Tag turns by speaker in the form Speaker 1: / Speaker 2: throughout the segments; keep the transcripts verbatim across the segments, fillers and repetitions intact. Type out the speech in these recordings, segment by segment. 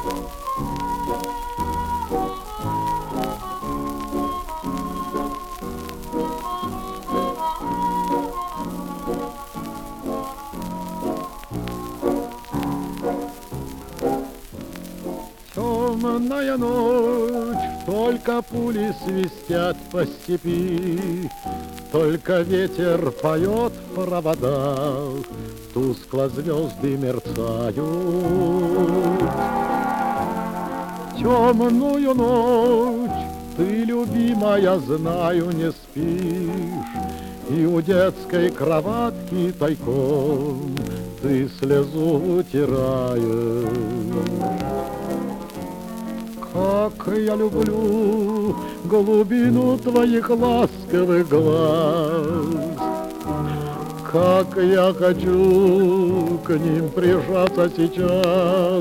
Speaker 1: Темная ночь, только пули свистят по степи, только ветер поет в проводах, тускло звезды мерцают. Темную ночь ты, любимая, знаю, не спишь, и у детской кроватки тайком ты слезу утираешь. Как я люблю глубину твоих ласковых глаз, как я хочу к ним прижаться сейчас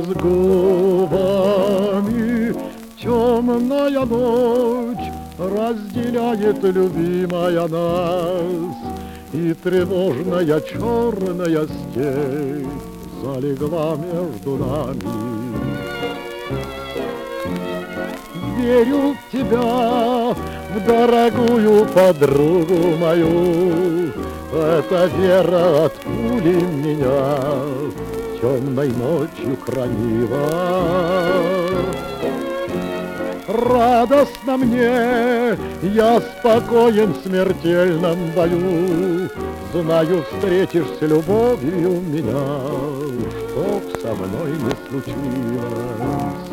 Speaker 1: губами. Темная ночь разделяет, любимая, нас, и тревожная черная степь залегла между нами. Верю в тебя, в дорогую подругу мою, эта вера от пули меня темной ночью хранила. Радостно мне, я спокоен в смертельном бою, знаю, встретишь с любовью меня, чтоб со мной не случилось.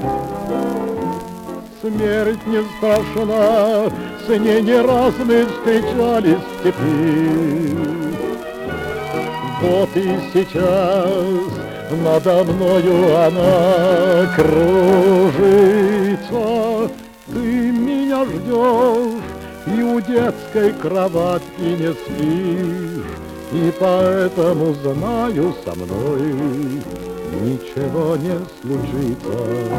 Speaker 1: Смерть не страшна, с ней не раз мы встречались в степи. Вот и сейчас надо мною она кружится. Ты меня ждешь и у детской кроватки не спишь, и поэтому знаю, со мной ничего не случится.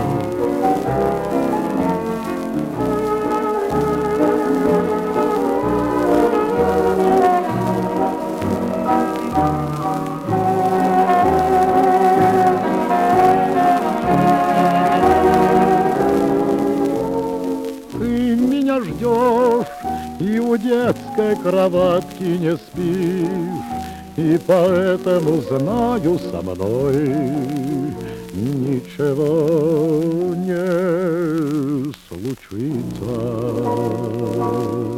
Speaker 1: Ждешь и у детской кроватки не спишь, и поэтому знаю, со мной ничего не случится.